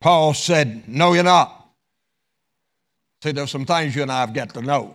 Paul said, "No, you're not." See, there's some things you and I have got to know.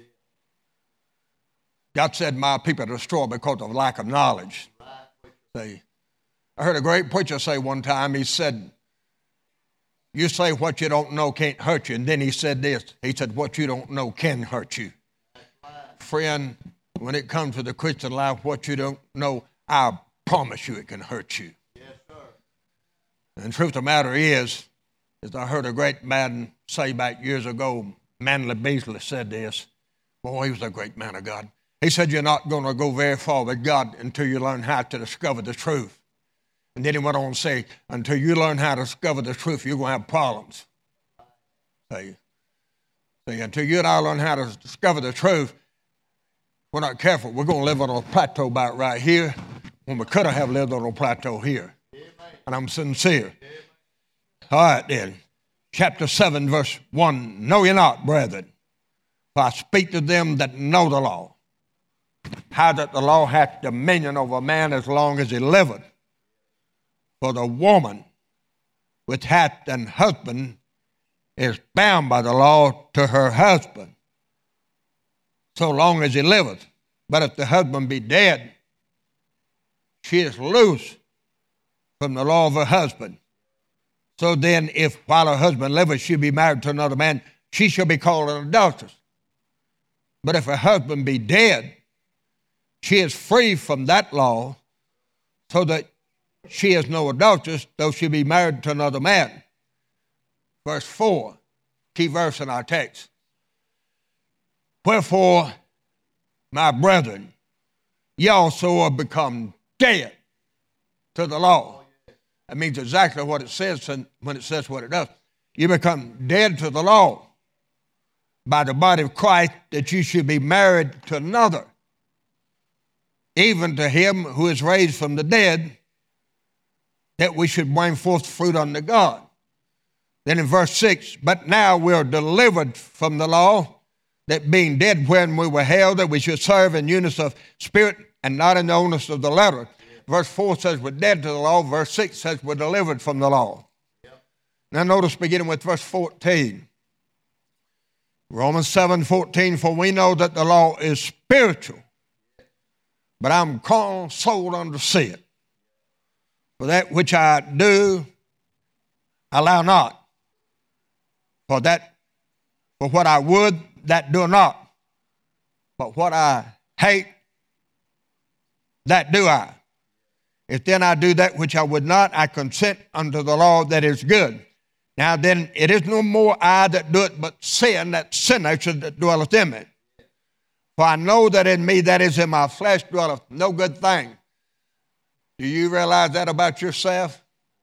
God said, "My people are destroyed because of lack of knowledge." See, I heard a great preacher say one time, he said, "You say what you don't know can't hurt you." And then he said this. He said, "What you don't know can hurt you." Friend, when it comes to the Christian life, what you don't know, I promise you it can hurt you. Yes, sir. And the truth of the matter is I heard a great man say back years ago, Manly Beasley said this. Boy, he was a great man of God. He said, "You're not going to go very far with God until you learn how to discover the truth." And then he went on to say, until you learn how to discover the truth, you're going to have problems. See, until you and I learn how to discover the truth, we're not careful. We're going to live on a plateau about right here when we could have lived on a plateau here. Amen. And I'm sincere. Amen. All right, then. Chapter 7, verse 1. "Know ye not, brethren, for I speak to them that know the law, how that the law hath dominion over man as long as he liveth. For the woman which hath an husband is bound by the law to her husband, so long as he liveth. But if the husband be dead, she is loose from the law of her husband. So then, if while her husband liveth she be married to another man, she shall be called an adulteress. But if her husband be dead, she is free from that law, so that she is no adulteress, though she be married to another man." Verse 4, key verse in our text. "Wherefore, my brethren, ye also are become dead to the law." That means exactly what it says when it says what it does. You become dead to the law by the body of Christ, that you should be married to another, even to him who is raised from the dead, that we should bring forth fruit unto God. Then in verse 6, "But now we are delivered from the law, that being dead when we were held, that we should serve in newness of spirit and not in the oldness of the letter." Verse 4 says we're dead to the law. Verse 6 says we're delivered from the law. Yep. Now notice beginning with verse 14. Romans 7:14, "For we know that the law is spiritual, but I'm carnal, sold under sin. For that which I do, I allow not. For what I would, that do not. But what I hate, that do I. If then I do that which I would not, I consent unto the law that is good. Now then, it is no more I that do it, but sin, that sin nature that dwelleth in me. For I know that in me, that is in my flesh, dwelleth no good thing." Do you realize that about yourself?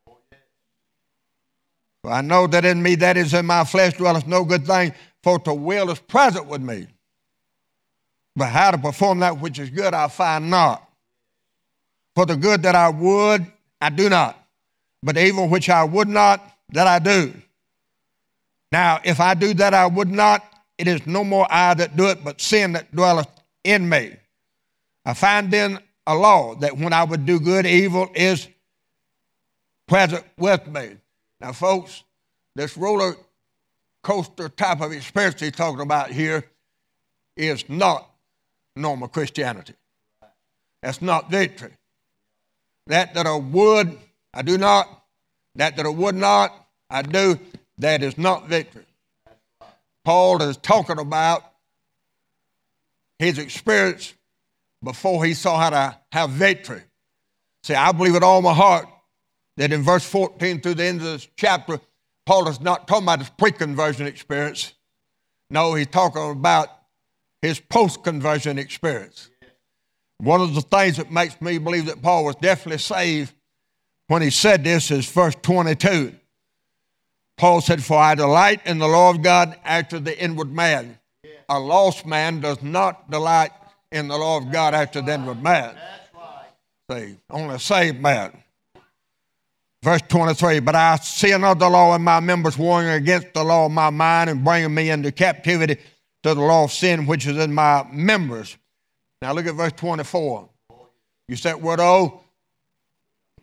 "For I know that in me, that is in my flesh, dwelleth no good thing, for to will is present with me. But how to perform that which is good, I find not. For the good that I would, I do not. But the evil which I would not, that I do. Now, if I do that I would not, it is no more I that do it, but sin that dwelleth in me. I find then a law, that when I would do good, evil is present with me." Now, folks, this roller coaster type of experience he's talking about here is not normal Christianity. That's not victory. That I would, I do not. That I would not, I do. That is not victory. Paul is talking about his experience before he saw how to have victory. See, I believe with all my heart that in verse 14 through the end of this chapter, Paul is not talking about his pre-conversion experience. No, he's talking about his post-conversion experience. One of the things that makes me believe that Paul was definitely saved when he said this is verse 22. Paul said, "For I delight in the law of God after the inward man." A lost man does not delight in the law of God after the inward man. See, only a saved man. Verse 23, "But I see another law in my members, warring against the law of my mind and bringing me into captivity to the law of sin which is in my members." Now look at verse 24. You see that word "oh"?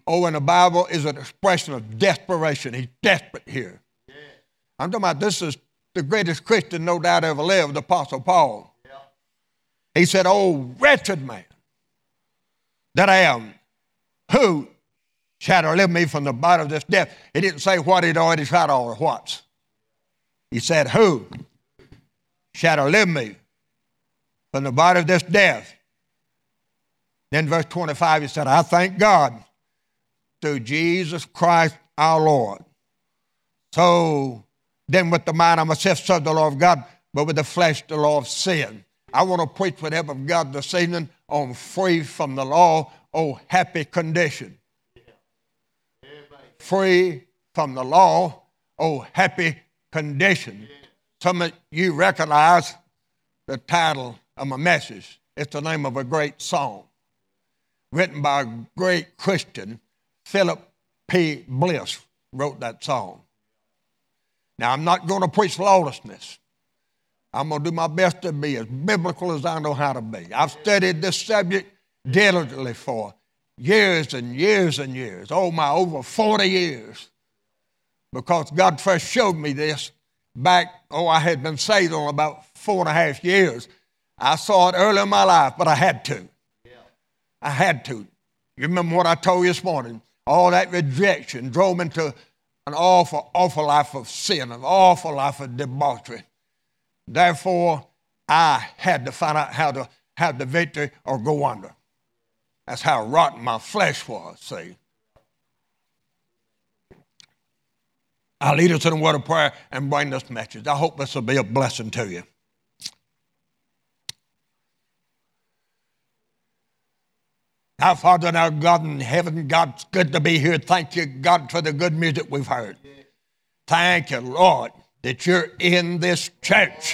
O in the Bible is an expression of desperation. He's desperate here. Yeah. I'm talking about this is the greatest Christian no doubt ever lived, the Apostle Paul. Yeah. He said, "Oh, wretched man that I am, who shall deliver me from the body of this death?" He didn't say what he'd already tried or what's. He said, "Who shall deliver me from the body of this death?" Then verse 25, he said, "I thank God through Jesus Christ our Lord. So then with the mind I myself serve the law of God, but with the flesh the law of sin." I want to preach with the help of God this evening on free from the law, oh happy condition. Free from the law, oh happy condition. Some of you recognize the title of my message. It's the name of a great song written by a great Christian. Philip P. Bliss wrote that song. Now, I'm not going to preach lawlessness. I'm going to do my best to be as biblical as I know how to be. I've studied this subject diligently for years and years and years. Oh, my, over 40 years. Because God first showed me this back, I had been saved on about 4.5 years. I saw it early in my life, but I had to. I had to. You remember what I told you this morning? All that rejection drove me into an awful, awful life of sin, an awful life of debauchery. Therefore, I had to find out how to have the victory or go under. That's how rotten my flesh was, see. I'll lead us in a word of prayer and bring this message. I hope this will be a blessing to you. Our Father and our God in heaven, God, it's good to be here. Thank you, God, for the good music we've heard. Thank you, Lord, that you're in this church.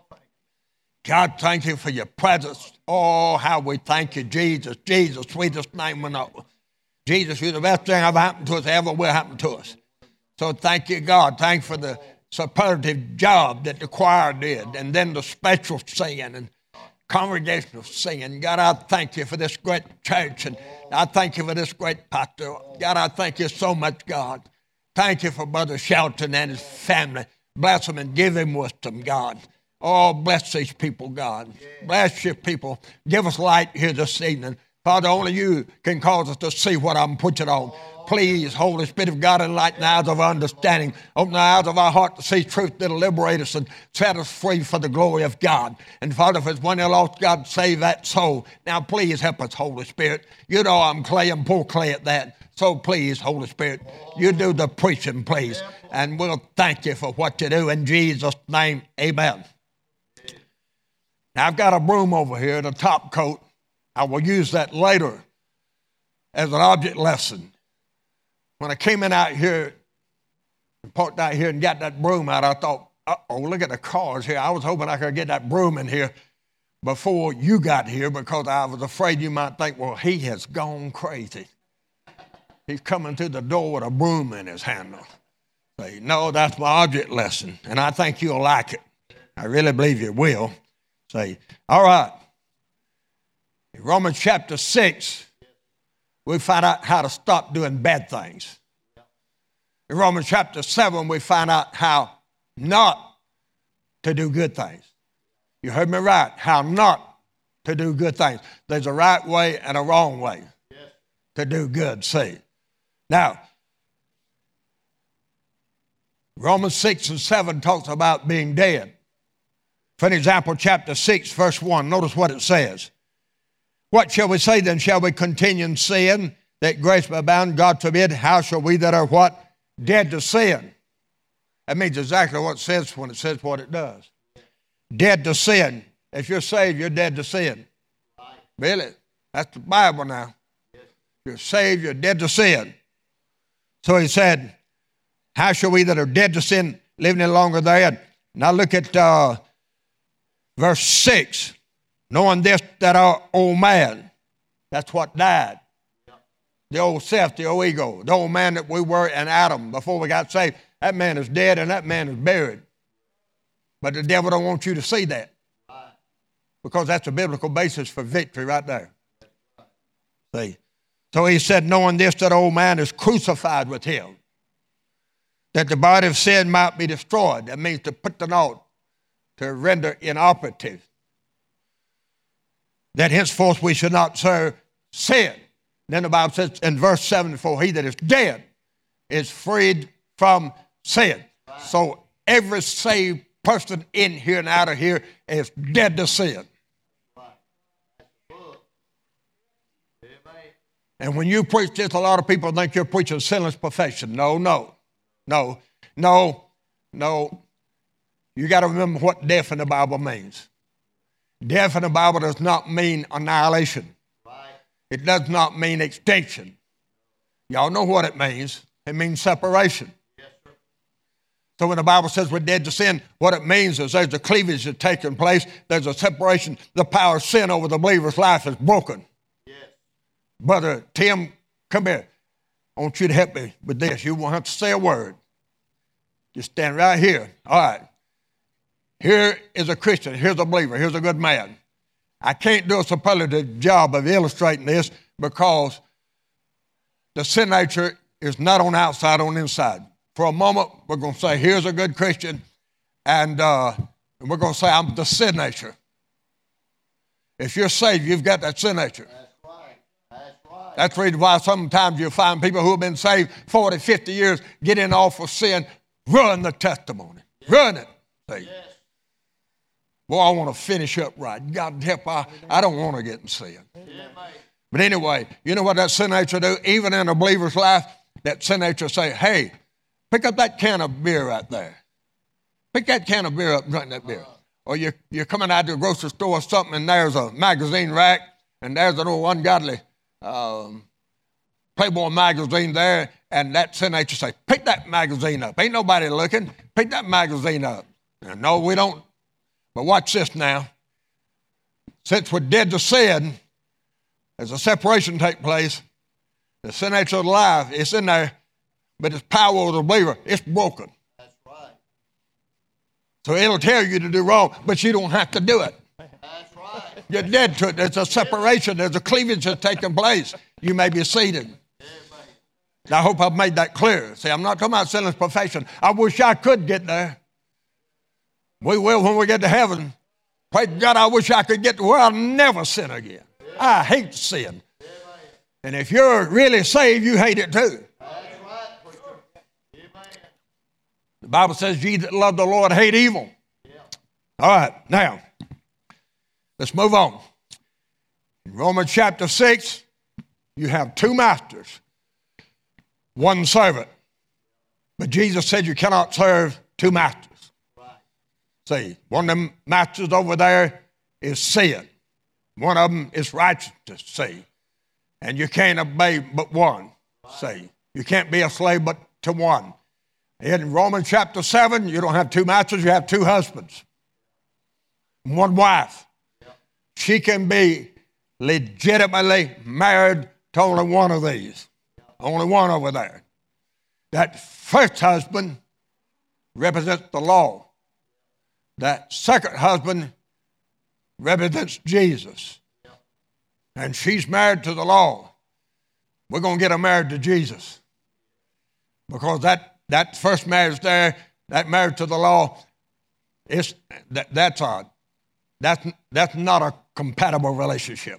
God, thank you for your presence. Oh, how we thank you, Jesus. Jesus, sweetest name we know. Jesus, you're the best thing ever happened to us, ever will happen to us. So thank you, God. Thank you for the superlative job that the choir did, and then the special singing and congregational singing. God, I thank you for this great church, and I thank you for this great pastor. God, I thank you so much, God. Thank you for Brother Shelton and his family. Bless him and give him wisdom, God. Oh, bless these people, God. Bless your people. Give us light here this evening. Father, only you can cause us to see what I'm putting on. Please, Holy Spirit of God, enlighten the eyes of our understanding. Open the eyes of our heart to see truth that'll liberate us and set us free for the glory of God. And Father, if it's one that lost, God, save that soul. Now, please help us, Holy Spirit. You know I'm clay and poor clay at that. So please, Holy Spirit, you do the preaching, please. And we'll thank you for what you do. In Jesus' name, amen. Now, I've got a broom over here, the top coat. I will use that later as an object lesson. When I came in out here, parked out here and got that broom out, I thought, uh-oh, look at the cars here. I was hoping I could get that broom in here before you got here because I was afraid you might think, well, he has gone crazy. He's coming through the door with a broom in his hand. Say, no, that's my object lesson, and I think you'll like it. I really believe you will. Say, all right. In Romans chapter 6, we find out how to stop doing bad things. In Romans chapter 7, we find out how not to do good things. You heard me right, how not to do good things. There's a right way and a wrong way to do good, see. Now, Romans 6 and 7 talks about being dead. For example, chapter 6, verse 1, notice what it says. What shall we say then? Shall we continue in sin that grace may abound? God forbid. How shall we that are what? Dead to sin. That means exactly what it says when it says what it does. Dead to sin. If you're saved, you're dead to sin. Really? That's the Bible now. You're saved, you're dead to sin. So he said, how shall we that are dead to sin live any longer therein? Now look at verse 6. Knowing this, that our old man, that's what died. The old self, the old ego, the old man that we were in Adam before we got saved, that man is dead and that man is buried. But the devil don't want you to see that because that's a biblical basis for victory right there. See? So he said, knowing this, that old man is crucified with him, that the body of sin might be destroyed. That means to put to naught, to render inoperative. That henceforth we should not serve sin. Then the Bible says in verse 74, he that is dead is freed from sin. Right. So every saved person in here and out of here is dead to sin. And when you preach this, a lot of people think you're preaching sinless perfection. No. You got to remember what death in the Bible means. Death in the Bible does not mean annihilation. Right. It does not mean extinction. Y'all know what it means. It means separation. Yes, sir. So when the Bible says we're dead to sin, what it means is there's a cleavage that's taking place. There's a separation. The power of sin over the believer's life is broken. Yes. Brother Tim, come here. I want you to help me with this. You won't have to say a word. Just stand right here. All right. Here is a Christian. Here's a believer. Here's a good man. I can't do a superlative job of illustrating this because the sin nature is not on the outside, on the inside. For a moment, we're going to say, here's a good Christian, and we're going to say, I'm the sin nature. If you're saved, you've got that sin nature. That's right. That's right. That's the reason why sometimes you'll find people who have been saved 40, 50 years, get in awful sin, ruin the testimony. Yes. Ruin it. See? Yes. Boy, I want to finish up right. God help, I don't want to get in sin. Yeah, but anyway, you know what that sin nature do? Even in a believer's life, that sin nature say, hey, pick up that can of beer right there. Pick that can of beer up and drink that beer. Or you're coming out to a grocery store or something, and there's a magazine rack, and there's an old ungodly Playboy magazine there, and that sin nature say, pick that magazine up. Ain't nobody looking. Pick that magazine up. And no, we don't. But watch this now. Since we're dead to sin, there's a separation take place. The sin nature of life, it's in there, but its power of the believer, it's broken. That's right. So it'll tell you to do wrong, but you don't have to do it. That's right. You're dead to it. There's a separation. There's a cleavage that's taking place. You may be seated. Now, I hope I've made that clear. See, I'm not talking about sinless perfection. I wish I could get there. We will when we get to heaven. Praise God, I wish I could get to where I'll never sin again. Yeah. I hate sin. Yeah. And if you're really saved, you hate it too. That's right. Yeah. The Bible says, ye that love the Lord hate evil. Yeah. All right, now, let's move on. In Romans chapter 6, you have two masters, one servant. But Jesus said you cannot serve two masters. See, one of them masters over there is sin. One of them is righteousness, see. And you can't obey but one, see. You can't be a slave but to one. In Romans chapter 7, you don't have two masters, you have two husbands. One wife. She can be legitimately married to only one of these. Only one over there. That first husband represents the law. That second husband represents Jesus. And she's married to the law. We're going to get her married to Jesus. Because that first marriage there, that marriage to the law, that's not a compatible relationship.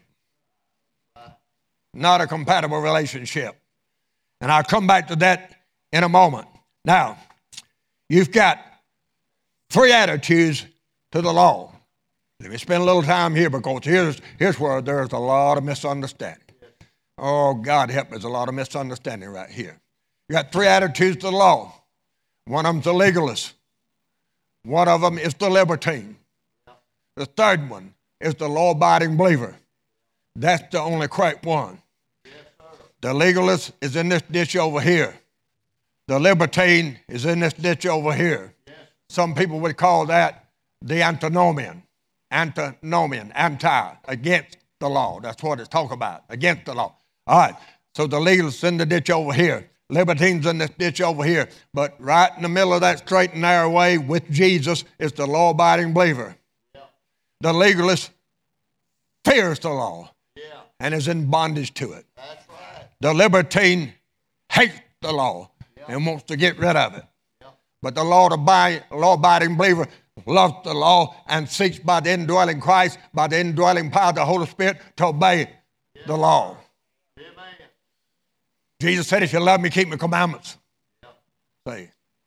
Not a compatible relationship. And I'll come back to that in a moment. Now, you've got three attitudes to the law. Let me spend a little time here because here's where there's a lot of misunderstanding. Oh, God help me, there's a lot of misunderstanding right here. You got three attitudes to the law. One of them's the legalist. One of them is the libertine. The third one is the law-abiding believer. That's the only correct one. The legalist is in this ditch over here. The libertine is in this ditch over here. Some people would call that the antinomian. Anti, against the law. That's what it's talking about, against the law. All right, so the legalist in the ditch over here. Libertine's in this ditch over here. But right in the middle of that straight and narrow way with Jesus is the law-abiding believer. Yeah. The legalist fears the law and is in bondage to it. That's right. The libertine hates the law and wants to get rid of it. But the law-abiding believer loves the law and seeks by the indwelling Christ, by the indwelling power of the Holy Spirit, to obey the law. Amen. Jesus said, if you love me, keep my commandments. See.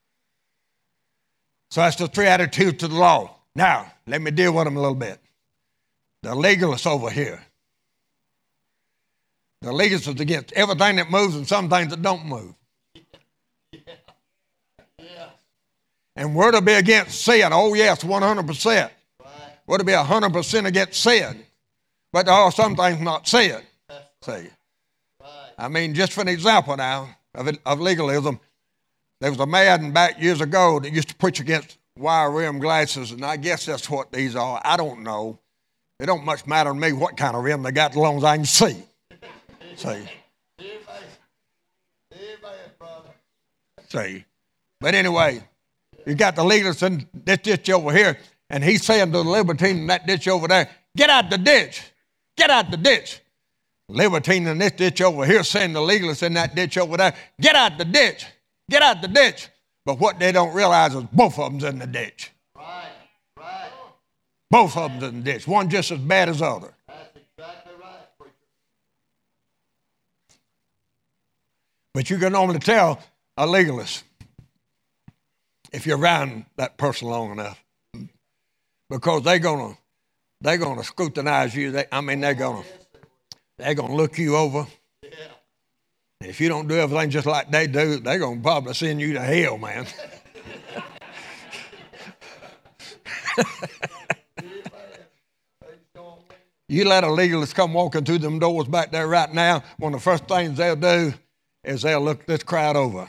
So that's the three attitudes to the law. Now, let me deal with them a little bit. The legalists over here. The legalists is against everything that moves and some things that don't move. And we're to be against sin. Oh, yes, 100%. Right. We're to be 100% against sin. But there are some things not sin. See. Right. I mean, just for an example now of legalism, there was a man back years ago that used to preach against wire rim glasses, and I guess that's what these are. I don't know. It don't much matter to me what kind of rim they got as long as I can see. See. See. But anyway, you got the legalist in this ditch over here, and he's saying to the libertine in that ditch over there, get out the ditch. Get out the ditch. Libertine in this ditch over here saying to the legalist in that ditch over there, get out the ditch. Get out the ditch. But what they don't realize is both of them's in the ditch. Right, right. Both of them's in the ditch. One just as bad as the other. That's exactly right, preacher. But you can normally tell a legalist if you're around that person long enough, because they're gonna scrutinize you. They're gonna look you over. Yeah. And if you don't do everything just like they do, they're gonna probably send you to hell, man. You let a legalist come walking through them doors back there right now, one of the first things they'll do is they'll look this crowd over.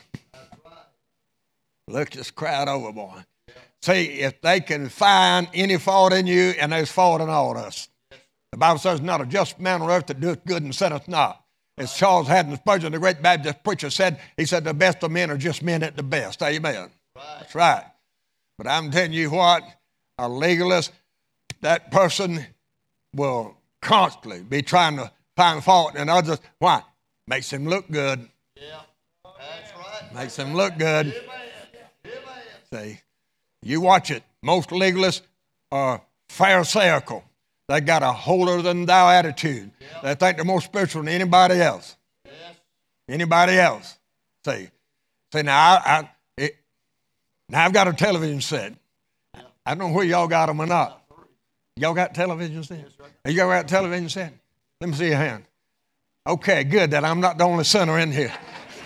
Look this crowd over, boy. Yeah. See, if they can find any fault in you, and there's fault in all of us. The Bible says, not a just man on earth that doeth good and sinneth not. As Charles Haddon Spurgeon, the great Baptist preacher, said, he said, the best of men are just men at the best. Amen. Right. That's right. But I'm telling you what, a legalist, that person will constantly be trying to find fault in others. Why? Makes him look good. Yeah, that's right. Makes him look good. See, you watch it. Most legalists are pharisaical. They got a holier-than-thou attitude. Yep. They think they're more spiritual than anybody else. Yes. Anybody else. See, now I've got a television set. Yep. I don't know where y'all got them or not. Y'all got television set? Yes, right. Y'all got a television set? Let me see your hand. Okay, good that I'm not the only sinner in here.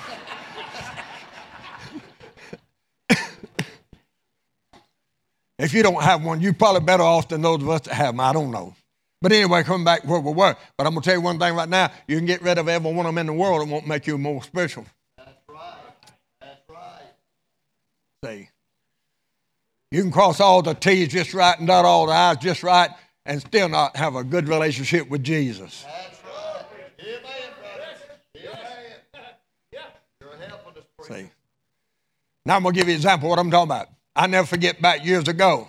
If you don't have one, you're probably better off than those of us that have them. I don't know. But anyway, coming back where we were. But I'm going to tell you one thing right now. You can get rid of every one of them in the world. It won't make you more spiritual. That's right. That's right. See. You can cross all the T's just right and dot all the I's just right and still not have a good relationship with Jesus. That's right. Amen, brother. Amen. You're helping us preach. See. Now I'm going to give you an example of what I'm talking about. I never forget back years ago,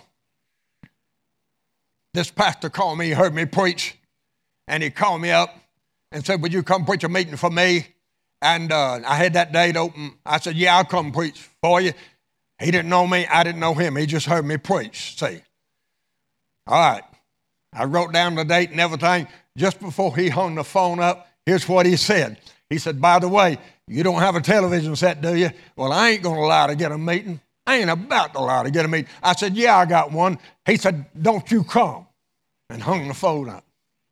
this pastor called me, he heard me preach, and he called me up and said, would you come preach a meeting for me? And I had that date open. I said, yeah, I'll come preach for you. He didn't know me. I didn't know him. He just heard me preach. See. All right. I wrote down the date and everything. Just before he hung the phone up, here's what he said. He said, by the way, you don't have a television set, do you? Well, I ain't going to allow to get a meeting. I ain't about to allow to get a meeting. I said, yeah, I got one. He said, don't you come. And hung the phone up.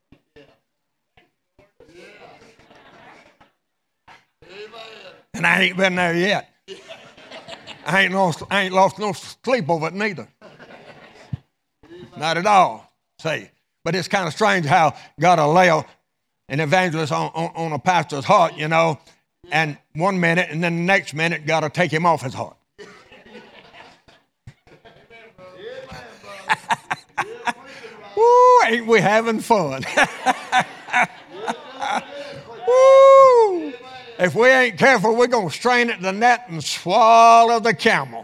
And I ain't been there yet. I ain't lost no sleep over it neither. Not at all. See. But it's kind of strange how God will lay an evangelist on a pastor's heart, you know, and 1 minute and then the next minute God will take him off his heart. Woo, ain't we having fun? Woo. If we ain't careful, we're going to strain at the net and swallow the camel.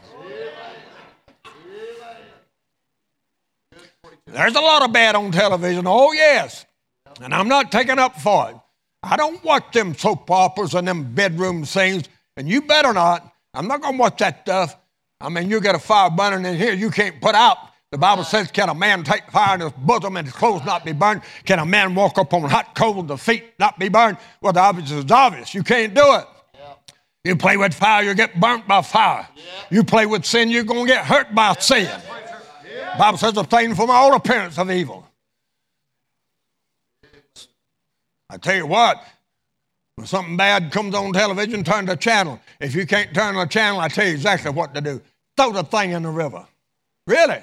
There's a lot of bad on television. Oh, yes. And I'm not taking up for it. I don't watch them soap operas and them bedroom scenes, and you better not. I'm not going to watch that stuff. I mean, you got a fire burning in here you can't put out. The Bible says, can a man take fire in his bosom and his clothes not be burned? Can a man walk up on hot coals, the feet not be burned? Well, the obvious is obvious. You can't do it. You play with fire, you get burnt by fire. You play with sin, you're going to get hurt by sin. The Bible says, abstain from all appearance of evil. I tell you what, when something bad comes on television, turn the channel. If you can't turn the channel, I tell you exactly what to do. Throw the thing in the river. Really?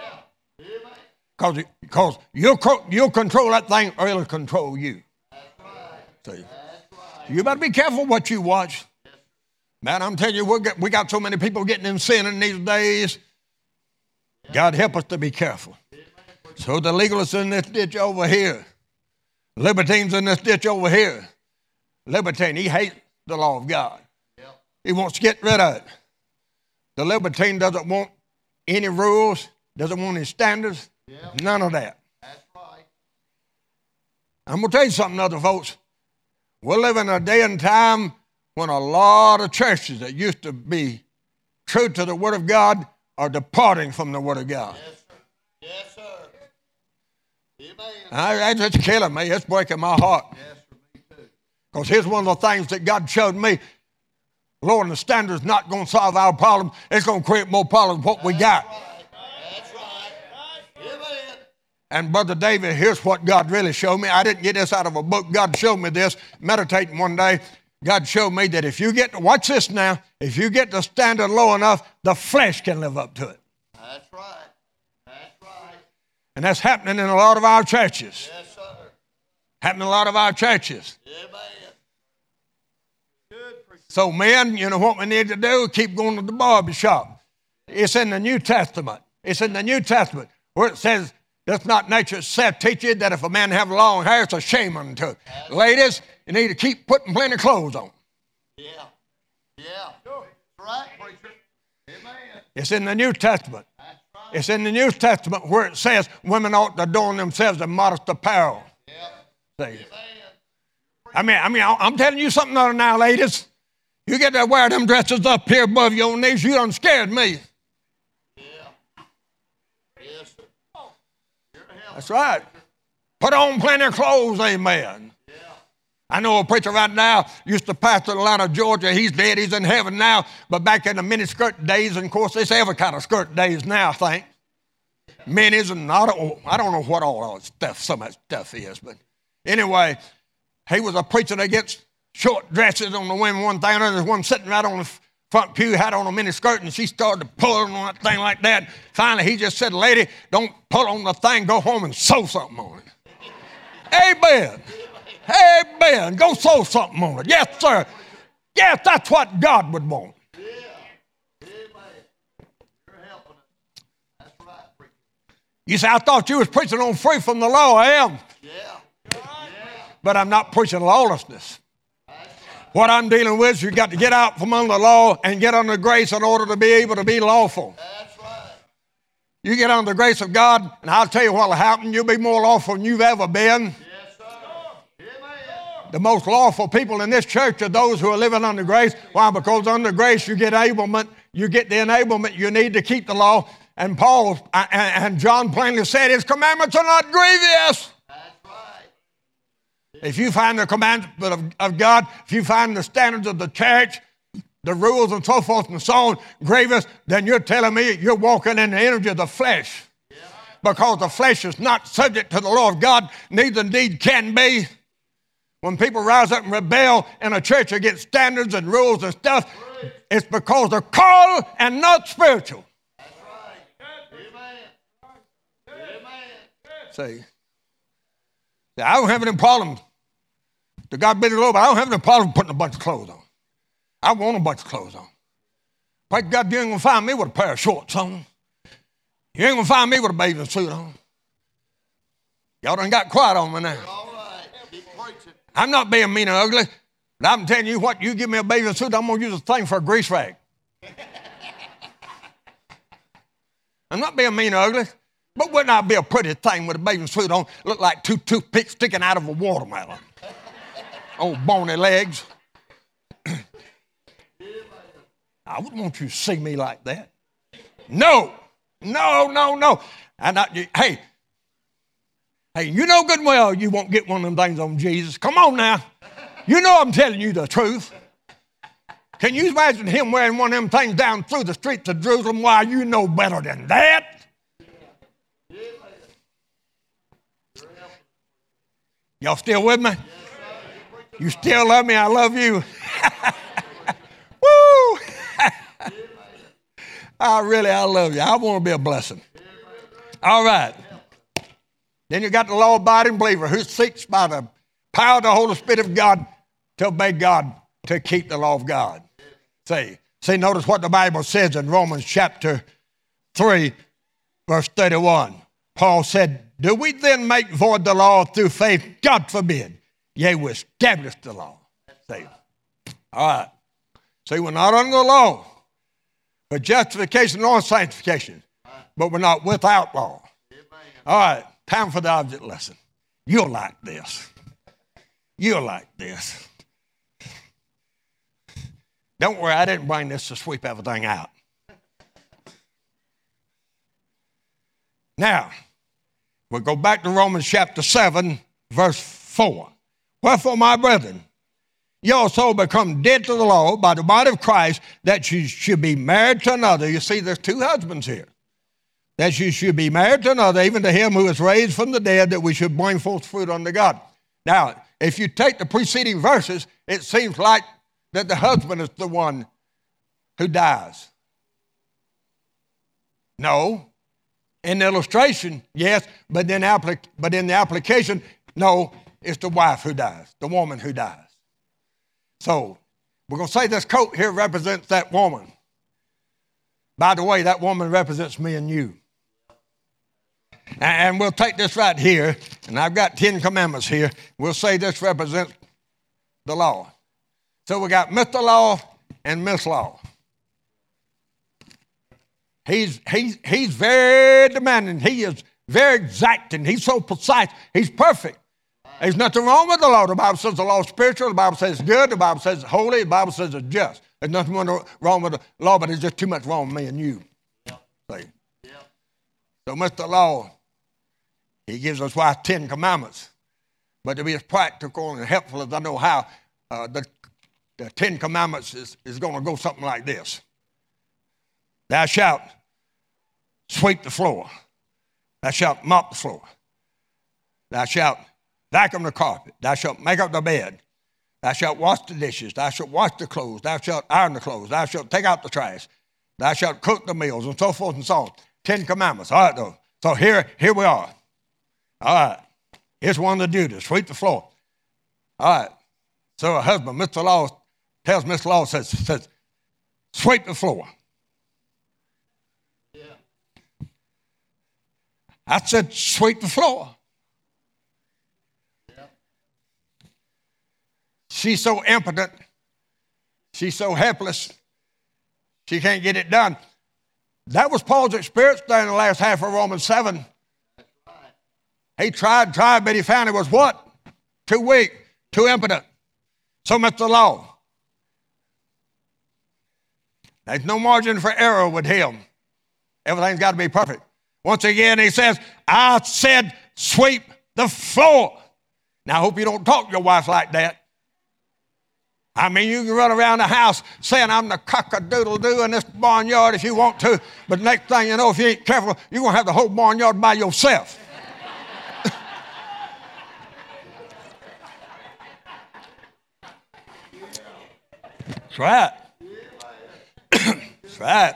Because you'll control that thing or it'll control you. See? You better be careful what you watch. Man, I'm telling you, we got so many people getting in sin in these days. God help us to be careful. So the legalists in this ditch over here. Libertines in this ditch over here. Libertine, he hates the law of God. He wants to get rid of it. The libertine doesn't want any rules, doesn't want any standards, none of that. That's right. I'm going to tell you something, other folks. We're living in a day and time when a lot of churches that used to be true to the Word of God are departing from the Word of God. Yes, sir. Yes, sir. Amen. That's killing me. It's breaking my heart. Yes, sir. Me too. Because here's one of the things that God showed me. Lowering the standard is not going to solve our problem. It's going to create more problems than what we got. That's right. Amen. And Brother David, here's what God really showed me. I didn't get this out of a book. God showed me this, meditating one day. God showed me that if you get, watch this now, if you get the standard low enough, the flesh can live up to it. That's right. That's right. And that's happening in a lot of our churches. Yes, sir. Happening in a lot of our churches. Amen. So men, you know what we need to do? Keep going to the barber shop. It's in the New Testament. It's in the New Testament where it says, does not nature itself teach you that if a man have long hair, it's a shame unto it. Ladies, you need to keep putting plenty of clothes on. Yeah. Yeah. That's right, preacher. Amen. It's in the New Testament. That's right. It's in the New Testament where it says women ought to adorn themselves in modest apparel. Yeah. See? Amen. I mean, I'm telling you something other now, ladies. You get to wear them dresses up here above your knees, you done scared me. Yeah. Yes, sir. That's right. Put on plenty of clothes, amen. Yeah. I know a preacher right now used to pastor in Atlanta, Georgia. He's dead, he's in heaven now. But back in the miniskirt days, and of course, there's every kind of skirt days now, I think. Minis and I don't know what all stuff, some of that stuff is. But anyway, he was a preacher against short dresses on the women, one thing, and there's one sitting right on the front pew, had on a mini skirt, and she started to pull on that thing like that. Finally, he just said, lady, don't pull on the thing, go home and sew something on it. Amen. Amen. Go sew something on it. Yes, sir. Yes, that's what God would want. You say, I thought you was preaching on free from the law. I am. But I'm not preaching lawlessness. What I'm dealing with is you got to get out from under the law and get under grace in order to be able to be lawful. That's right. You get under the grace of God, and I'll tell you what will happen. You'll be more lawful than you've ever been. Yes, sir. Amen. The most lawful people in this church are those who are living under grace. Why? Because under grace you get enablement. You get the enablement you need to keep the law. And Paul and John plainly said his commandments are not grievous. If you find the commandments of God, if you find the standards of the church, the rules and so forth and so on grievous, then you're telling me you're walking in the energy of the flesh. Yeah. Because the flesh is not subject to the law of God, neither indeed can be. When people rise up and rebel in a church against standards and rules and stuff, it's because they're carnal and not spiritual. That's right. Amen. See, I don't have any problem. To God be the Lord, but I don't have any problem putting a bunch of clothes on. I want a bunch of clothes on. Praise God, you ain't going to find me with a pair of shorts on. You ain't going to find me with a bathing suit on. Y'all done got quiet on me now. All right. Keep preaching. I'm not being mean or ugly, but I'm telling you what, you give me a bathing suit, I'm going to use a thing for a grease rag. I'm not being mean or ugly, but wouldn't I be a pretty thing with a bathing suit on, look like two toothpicks sticking out of a watermelon? old bony legs. I wouldn't want you to see me like that. No. And hey, you know good and well you won't get one of them things on Jesus. Come on now. You know I'm telling you the truth. Can you imagine him wearing one of them things down through the streets of Jerusalem? Why, you know better than that. Y'all still with me? You still love me? I love you. Woo! I love you. I want to be a blessing. All right. Then you got the law-abiding believer who seeks by the power of the Holy Spirit of God to obey God, to keep the law of God. See, notice what the Bible says in Romans chapter 3, verse 31. Paul said, do we then make void the law through faith? God forbid. Yea, we establish the law. See. All right. See, we're not under the law for justification or sanctification, but we're not without law. All right. Time for the object lesson. You'll like this. You'll like this. Don't worry, I didn't bring this to sweep everything out. Now, we'll go back to Romans chapter 7, verse 4. Wherefore, my brethren, ye also become dead to the law by the body of Christ, that you should be married to another. You see, there's two husbands here. That you should be married to another, even to him who is raised from the dead, that we should bring forth fruit unto God. Now, if you take the preceding verses, it seems like that the husband is the one who dies. No. In the illustration, yes, but in the application, no, it's the wife who dies, the woman who dies. So, we're going to say this coat here represents that woman. By the way, that woman represents me and you. And we'll take this right here, and I've got 10 commandments here. We'll say this represents the law. So we got Mr. Law and Miss Law. He's very demanding. He is very exacting. He's so precise. He's perfect. There's nothing wrong with the law. The Bible says the law is spiritual. The Bible says it's good. The Bible says it's holy. The Bible says it's just. There's nothing wrong with the law, but there's just too much wrong with me and you. See? So Mr. Law, he gives us 10 commandments. But to be as practical and helpful as I know how, the 10 commandments is going to go something like this. Thou shalt sweep the floor. Thou shalt mop the floor. Thou shalt vacuum the carpet. Thou shalt make up the bed. Thou shalt wash the dishes. Thou shalt wash the clothes. Thou shalt iron the clothes. Thou shalt take out the trash. Thou shalt cook the meals, and so forth and so on. 10 commandments. All right, though. So here we are. All right. Here's one of the duties. Sweep the floor. All right. So a husband, Mr. Law, tells Mr. Law, says, sweep the floor. Yeah. I said, sweep the floor. Yeah. She's so impotent. She's so helpless. She can't get it done. That was Paul's experience during the last half of Romans 7. That's right. He tried, but he found it was what? Too weak, too impotent. So Mr. Law. There's no margin for error with him. Everything's got to be perfect. Once again, he says, I said sweep the floor. Now, I hope you don't talk to your wife like that. I mean, you can run around the house saying, I'm the cock-a-doodle-doo in this barnyard if you want to, but next thing you know, if you ain't careful, you're going to have the whole barnyard by yourself. That's right. That's right.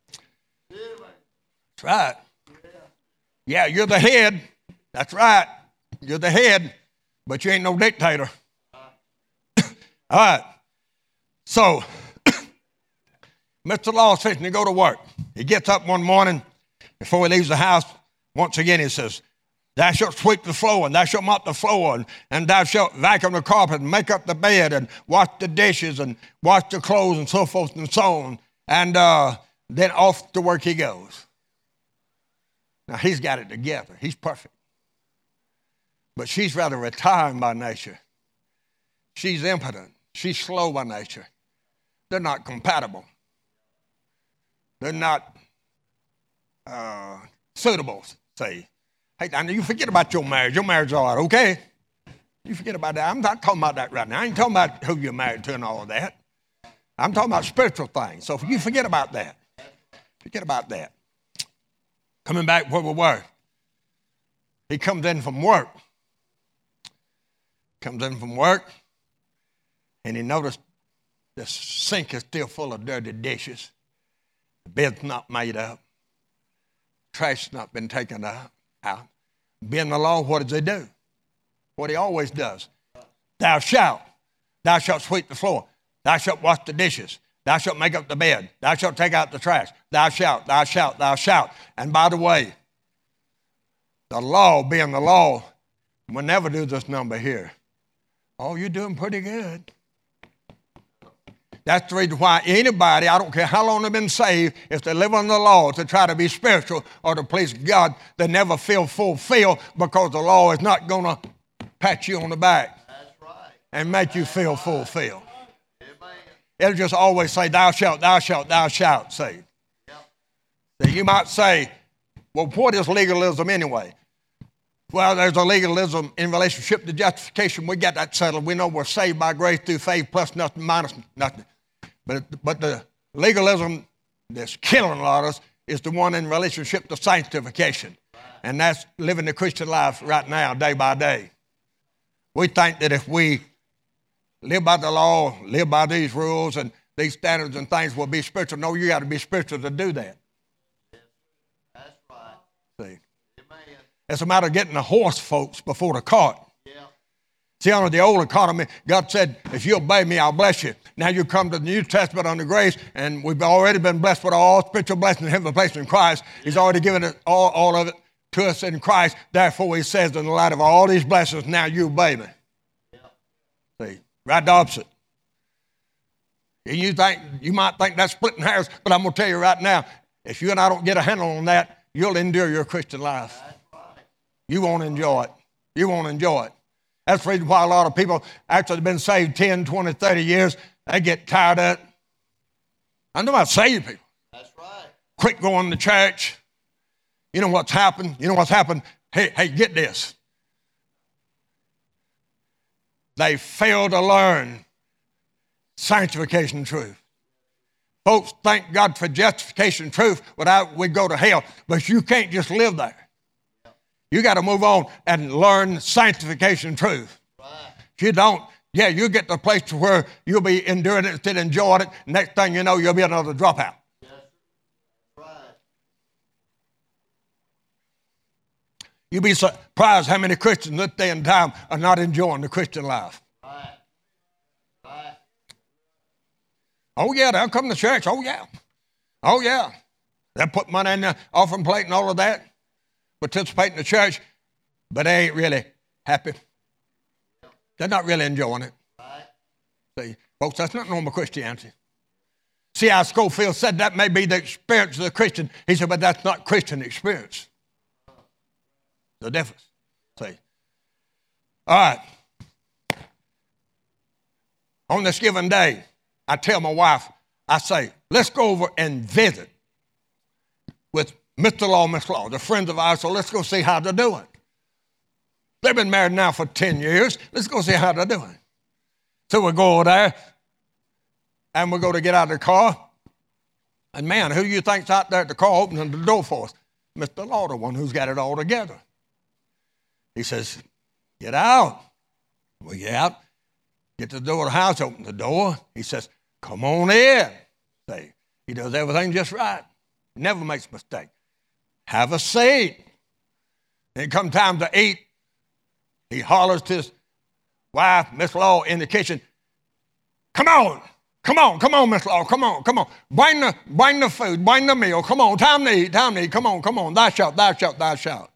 That's right. Yeah, you're the head. That's right. You're the head, but you ain't no dictator. All right. So, Mr. Law is fixing to go to work. He gets up one morning before he leaves the house. Once again, he says, thou shalt sweep the floor, and thou shalt mop the floor, and thou shalt vacuum the carpet, and make up the bed, and wash the dishes, and wash the clothes, and so forth and so on. And then off to work he goes. Now, he's got it together. He's perfect. But she's rather retiring by nature. She's impotent. She's slow by nature. They're not compatible. They're not suitable, say. Hey, now you forget about your marriage. Your marriage is all right, okay? You forget about that. I'm not talking about that right now. I ain't talking about who you're married to and all of that. I'm talking about spiritual things. So you forget about that. Forget about that. Coming back where we were. He comes in from work. Comes in from work, and he noticed the sink is still full of dirty dishes. The bed's not made up. Trash's not been taken out. Being the law, what does he do? What he always does. Thou shalt sweep the floor. Thou shalt wash the dishes. Thou shalt make up the bed. Thou shalt take out the trash. Thou shalt. And by the way, the law being the law, we'll never do this number here. Oh, you're doing pretty good. That's the reason why anybody, I don't care how long they've been saved, if they live under the law to try to be spiritual or to please God, they never feel fulfilled because the law is not going to pat you on the back and make you feel fulfilled. It'll just always say, thou shalt, say. So you might say, well, what is legalism anyway? Well, there's a legalism in relationship to justification. We got that settled. We know we're saved by grace through faith plus nothing minus nothing. But the legalism that's killing a lot of us is the one in relationship to sanctification. And that's living the Christian life right now, day by day. We think that if we live by the law, live by these rules and these standards and things, we'll be spiritual. No, you got to be spiritual to do that. That's right. See? It's a matter of getting the horse, folks, before the cart. Yeah. See, under the old economy, God said, if you obey me, I'll bless you. Now you come to the New Testament under grace, and we've already been blessed with all spiritual blessings in heavenly places in Christ. He's already given it, all of it to us in Christ. Therefore, he says, in the light of all these blessings, now you obey me. Yeah. See, right the opposite. You might think that's splitting hairs, but I'm going to tell you right now, if you and I don't get a handle on that, you'll endure your Christian life. You won't enjoy it. You won't enjoy it. That's the reason why a lot of people, after they've been saved 10, 20, 30 years, they get tired of it. I'm talking about saved people. That's right. Quit going to church. You know what's happened? Hey, get this. They fail to learn sanctification truth. Folks thank God for justification truth without we go to hell, but you can't just live there. You got to move on and learn sanctification truth. Right. If you don't, you'll get to a place where you'll be enduring it instead of enjoying it. Next thing you know, you'll be another dropout. Yes. Right. You'll be surprised how many Christians this day and time are not enjoying the Christian life. Right. Right. Oh, yeah, they'll come to church. Oh, yeah. They'll put money in the offering plate and all of that. Participate in the church, but they ain't really happy. They're not really enjoying it. Right. See, folks, that's not normal Christianity. C.I. Scofield said that may be the experience of the Christian. He said, but that's not Christian experience. The difference. See. All right. On this given day, I tell my wife, I say, let's go over and visit with Mr. Law, Miss Law, the friends of ours, so let's go see how they're doing. They've been married now for 10 years. Let's go see how they're doing. So we go over there, and we go to get out of the car. And man, who you think's out there at the car opening the door for us? Mr. Law, the one who's got it all together. He says, get out. We get out, get to the door of the house, open the door. He says, come on in. See, he does everything just right. Never makes a mistake. Have a seat. Then come time to eat, he hollers to his wife, Miss Law, in the kitchen, come on, Miss Law, come on. Bring the food, bring the meal, come on, time to eat, come on, thou shalt.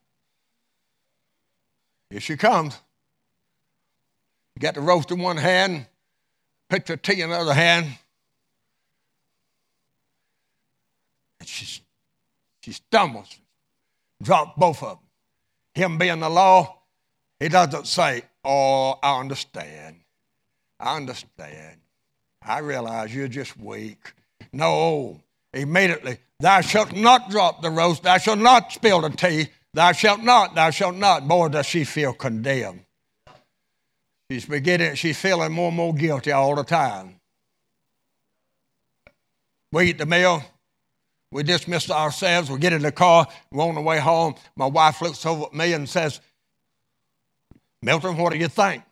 Here she comes. You got the roast in one hand, pitcher of tea in the other hand. And she stumbles, drops both of them. Him being the law, he doesn't say, oh, I understand. I understand. I realize you're just weak. No, immediately, thou shalt not drop the roast, thou shalt not spill the tea, thou shalt not, thou shalt not. Boy, does she feel condemned. She's feeling more and more guilty all the time. We eat the meal. We dismiss ourselves. We get in the car. We're on the way home. My wife looks over at me and says, Milton, what do you think?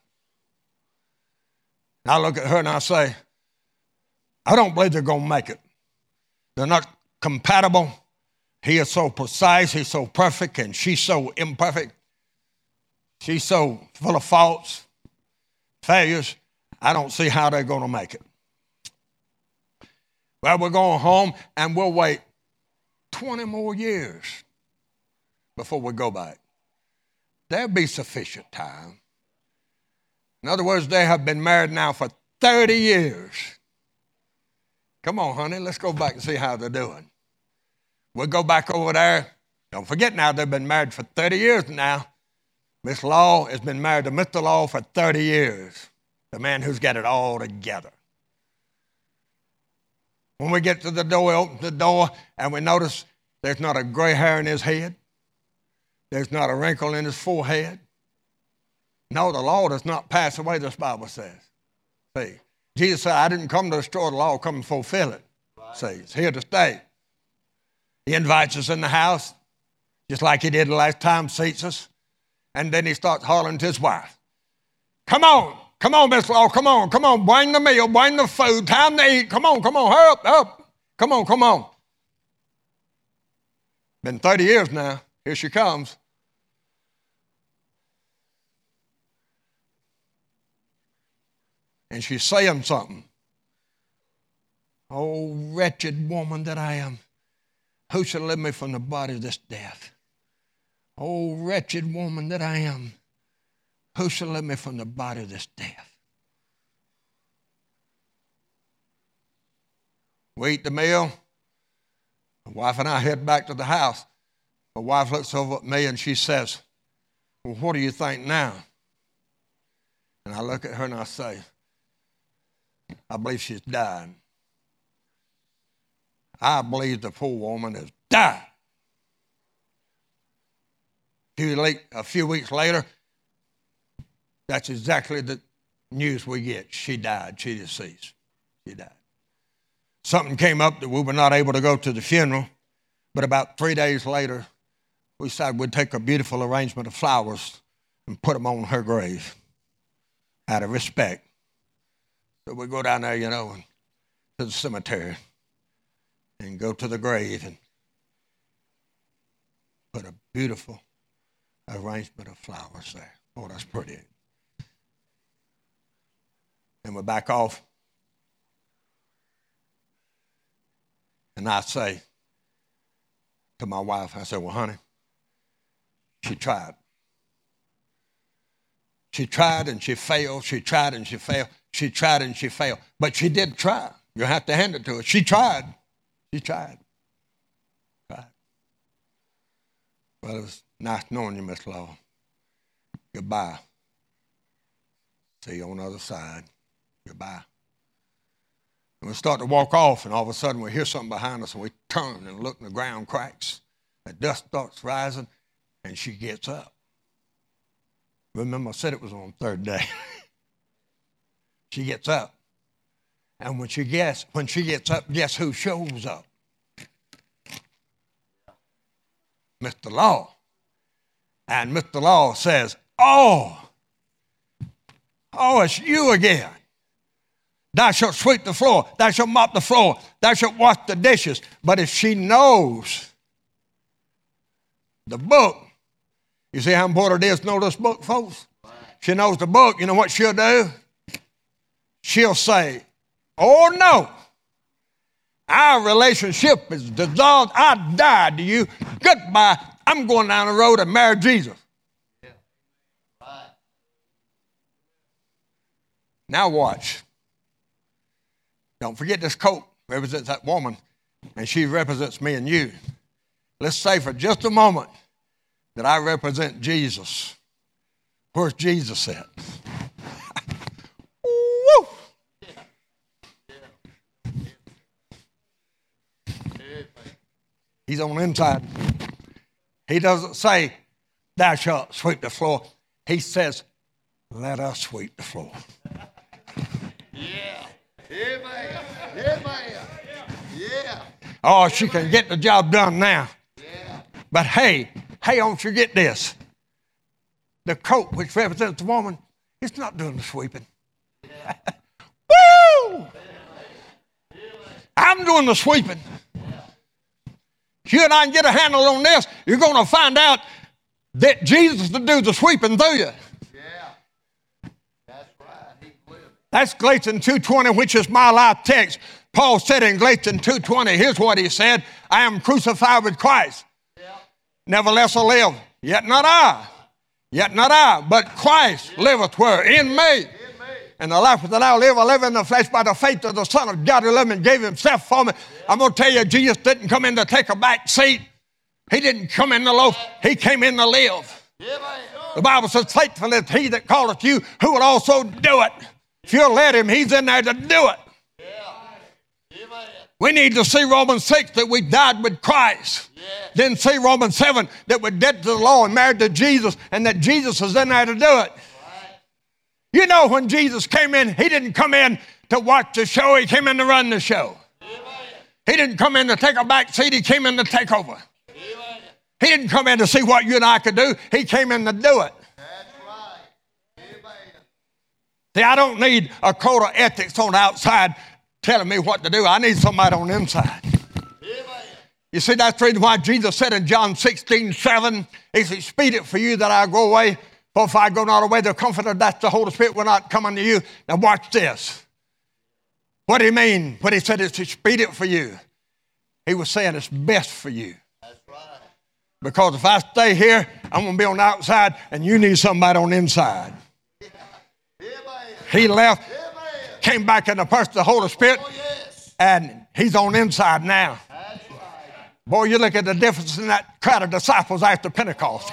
I look at her and I say, I don't believe they're going to make it. They're not compatible. He is so precise. He's so perfect, and she's so imperfect. She's so full of faults, failures. I don't see how they're going to make it. Well, we're going home, and we'll wait 20 more years before we go back. There'll be sufficient time. In other words, they have been married now for 30 years. Come on, honey, let's go back and see how they're doing. We'll go back over there. Don't forget now, they've been married for 30 years now. Miss Law has been married to Mr. Law for 30 years, the man who's got it all together. When we get to the door, we open the door, and we notice there's not a gray hair in his head. There's not a wrinkle in his forehead. No, the law does not pass away, this Bible says. See, Jesus said, I didn't come to destroy the law, come to fulfill it. Right. See, it's here to stay. He invites us in the house, just like he did the last time, seats us, and then he starts hollering to his wife. Come on, Miss Law, come on, bring the meal, bring the food, time to eat, come on, hurry up, come on. Been 30 years now, here she comes. And she's saying something. Oh, wretched woman that I am, who shall deliver me from the body of this death? Oh, wretched woman that I am, who shall deliver me from the body of this death? We eat the meal. My wife and I head back to the house. My wife looks over at me and she says, well, what do you think now? And I look at her and I say, I believe she's died. I believe the poor woman has died. A few weeks later, that's exactly the news we get. She died. She deceased. She died. Something came up that we were not able to go to the funeral, but about 3 days later, we decided we'd take a beautiful arrangement of flowers and put them on her grave out of respect. So we go down there, to the cemetery and go to the grave and put a beautiful arrangement of flowers there. Oh, that's pretty. And we're back off. And I say to my wife, I said, well, honey, she tried. She tried and she failed. She tried and she failed. She tried and she failed. But she did try. You have to hand it to her. She tried. She tried. Well, it was nice knowing you, Miss Law. Goodbye. See you on the other side. Goodbye. And we start to walk off, and all of a sudden we hear something behind us, and we turn and look, and the ground cracks. The dust starts rising, and she gets up. Remember, I said it was on the third day. She gets up. And when she gets up, guess who shows up? Mr. Law. And Mr. Law says, oh, it's you again. Thou shalt sweep the floor. Thou shalt mop the floor. Thou shalt wash the dishes. But if she knows the book, you see how important it is to know this book, folks? She knows the book. You know what she'll do? She'll say, oh, no. Our relationship is dissolved. I died to you. Goodbye. I'm going down the road and marry Jesus. Yeah. Right. Now watch. Don't forget this coat represents that woman, and she represents me and you. Let's say for just a moment that I represent Jesus. Where's Jesus at? Woo! He's on the inside. He doesn't say, thou shalt sweep the floor. He says, let us sweep the floor. Yeah. Amen. Amen. Yeah. Oh, she can get the job done now. Yeah. But hey, don't forget this. The coat which represents the woman, it's not doing the sweeping. Yeah. Woo! I'm doing the sweeping. If you and I can get a handle on this, you're going to find out that Jesus will do the sweeping through you. Yeah. That's right. He will. That's Galatians 2:20, which is my life text. Paul said in Galatians 2:20, here's what he said, I am crucified with Christ. Yeah. Nevertheless I live, yet not I, but Christ liveth where? In me. And the life that I live in the flesh by the faith of the Son of God who loved me and gave himself for me. I'm going to tell you, Jesus didn't come in to take a back seat. He didn't come in to loaf. He came in to live. The Bible says, faithful is he that calleth you, who will also do it. If you'll let him, he's in there to do it. We need to see Romans 6 that we died with Christ. Yes. Then see Romans 7 that we're dead to the law and married to Jesus, and that Jesus is in there to do it. Right. You know, when Jesus came in, he didn't come in to watch the show. He came in to run the show. Amen. He didn't come in to take a back seat. He came in to take over. Amen. He didn't come in to see what you and I could do. He came in to do it. That's right. Amen. See, I don't need a code of ethics on the outside telling me what to do. I need somebody on the inside. Amen. You see, that's the reason why Jesus said in John 16:7, he said, speed it for you that I go away. For if I go not away, the Comforter, that's the Holy Spirit, will not come unto you. Now watch this. What do he mean when he said it's to speed it for you? He was saying it's best for you. That's right. Because if I stay here, I'm going to be on the outside, and you need somebody on the inside. Amen. He left, Amen. came back in the person of the Holy Spirit, Oh, yes. and he's on the inside now. That's right. Boy, you look at the difference in that crowd of disciples after Pentecost.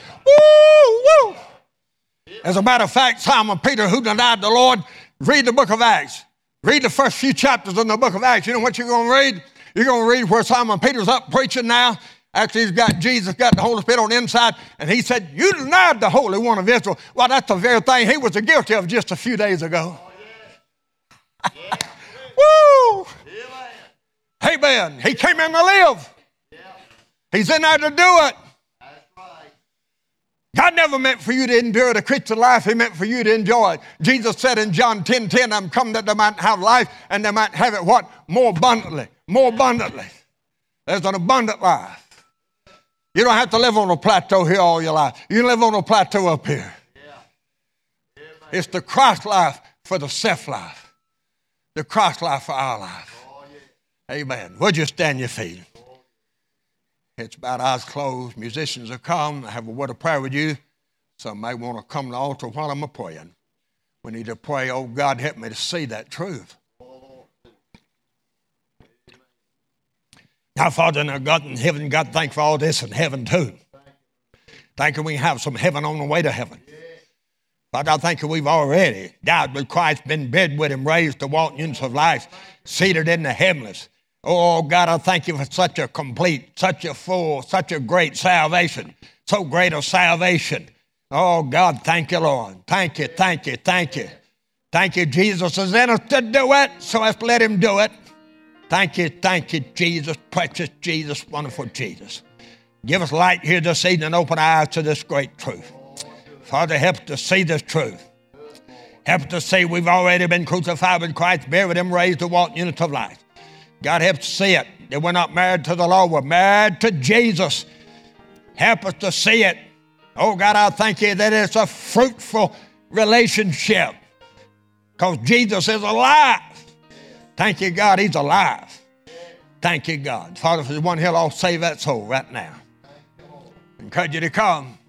Woo, woo. As a matter of fact, Simon Peter, who denied the Lord, read the book of Acts. Read the first few chapters in the book of Acts. You know what you're going to read? You're going to read where Simon Peter's up preaching now. Actually, he's got Jesus, got the Holy Spirit on the inside. And he said, you denied the Holy One of Israel. Well, that's the very thing he was guilty of just a few days ago. Oh, yes. Woo! Amen. Amen. He came in to live. Yeah. He's in there to do it. That's right. God never meant for you to endure the Christian life. He meant for you to enjoy it. Jesus said in John 10:10, I'm come that they might have life and they might have it what? More abundantly. More abundantly. There's an abundant life. You don't have to live on a plateau here all your life. You live on a plateau up here. Yeah. Amen. It's the Christ life for the self life. The Christ life for our life. Oh, yes. Amen. Would you stand your feet? It's about eyes closed. Musicians have come. I have a word of prayer with you. Some may want to come to the altar while I'm praying. We need to pray, oh God, help me to see that truth. Now, Father, in our God in heaven, God, thank you for all this in heaven too. Thank you we have some heaven on the way to heaven. Father, I thank you we've already died with Christ, been buried with him, raised to walk in newness of life, seated in the heavens. Oh, God, I thank you for such a complete, such a full, such a great salvation, so great a salvation. Oh, God, thank you, Lord. Thank you, thank you, thank you. Thank you, Jesus is in us to do it, so let's let him do it. Thank you, Jesus, precious Jesus, wonderful Jesus. Give us light here this evening and open our eyes to this great truth. Father, help us to see this truth. Help us to see we've already been crucified with Christ, buried with him, raised to walk in unity of life. God, help us to see it, that we're not married to the law, we're married to Jesus. Help us to see it. Oh, God, I thank you that it's a fruitful relationship because Jesus is alive. Thank you, God, he's alive. Thank you, God. Father, if there's one here, I'll save that soul right now. Encourage you to come.